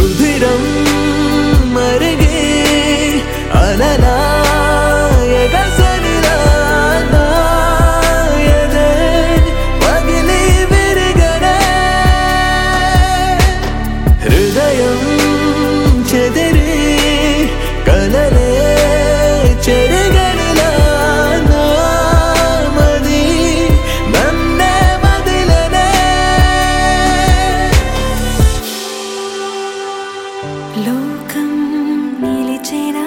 రుధిరం మరిగే అలలా ఎగసనిలా నాయదే పగిలి విరిగనే హృదయం చెదిరి కలలే చెరగనిలా నామది నన్నే వదిలనే లోకం నిలిచినా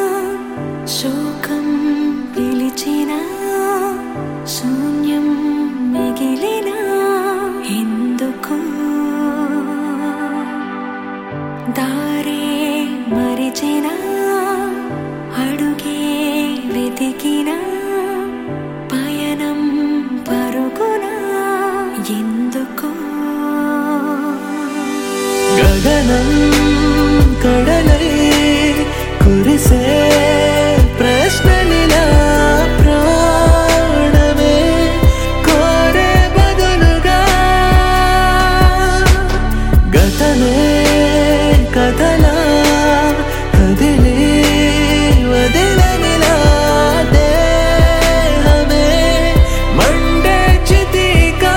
శోకం పిలిచినా శూన్యం మిగిలినా ఎందుకు దారే మరిచినా అడుగే వెతికినా పయనం పరుగునా ఎందుకు గగనం కడలై కురిసే ప్రశ్నలిలా ప్రాణమే కోరే బదులుగా గతమే కథలా కదిలి వదిలనిలా దేహమే మండే చితికా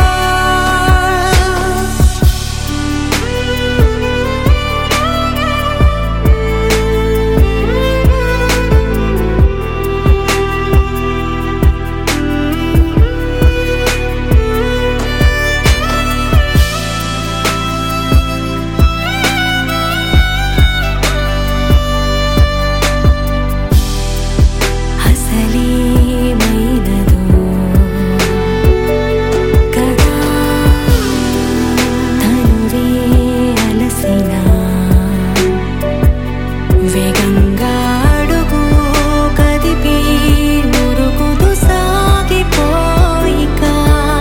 అసలేమైనదో కదా తనువే అలసినా వేగంగా అడుగు కదిపి మురుగుదు సాగిపోయిక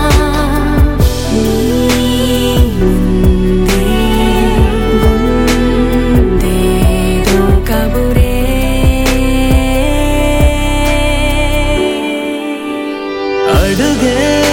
నీ ముందే ఉందేదో కబురే అడుగే